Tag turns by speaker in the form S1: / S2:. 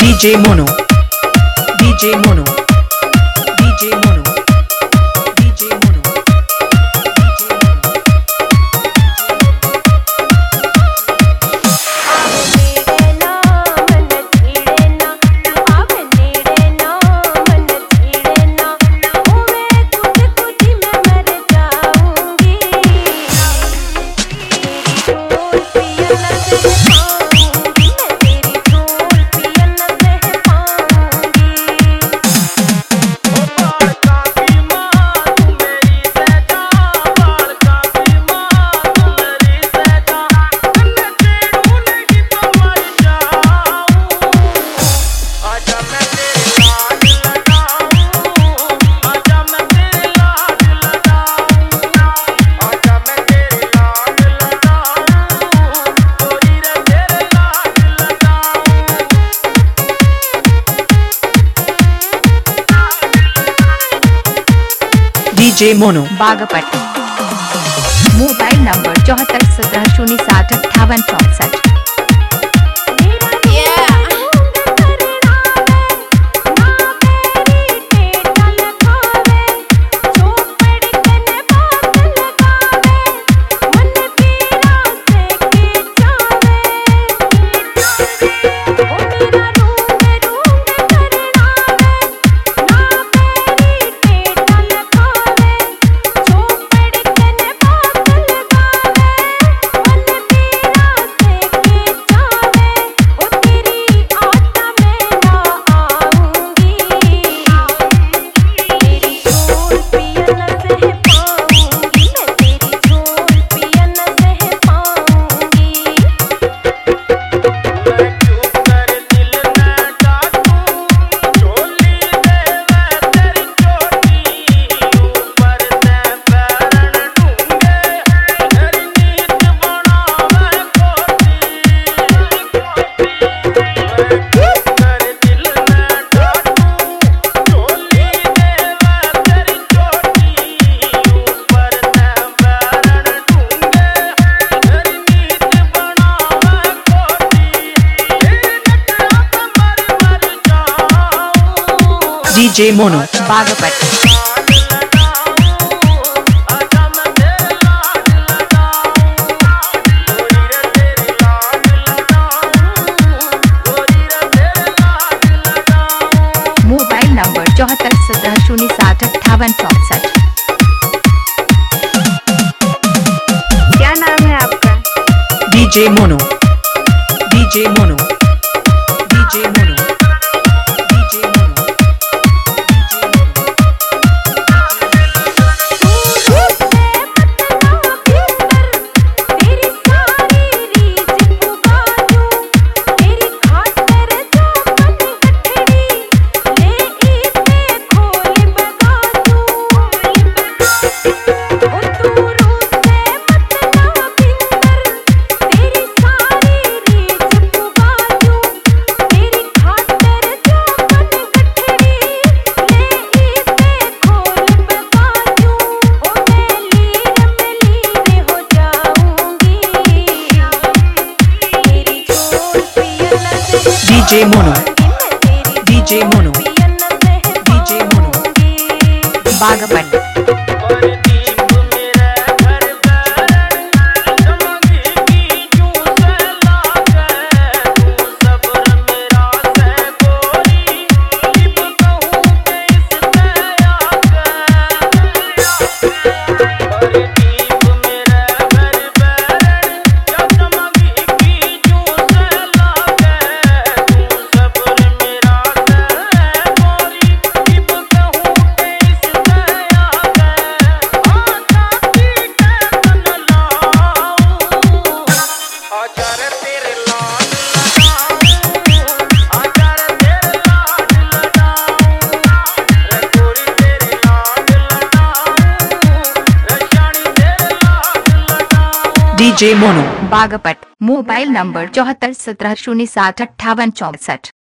S1: DJ Mono, DJ Mono, DJ Mono, DJ Mono, DJ Mono,
S2: Baghpat. Mobile number 74 17 0 60 58 64।
S1: DJ Mono,
S2: Baghpat. Mobile number 74 17 0 60 58 64। क्या नाम है आपका?
S1: DJ Mono, DJ Mono, DJ Mono, DJ Mono, DJ Mono, DJ Mono, DJ Mono,
S2: Baghpat.
S1: DJ Mono,
S2: Baghpat. Mobile number 74 17 0 60 58 64।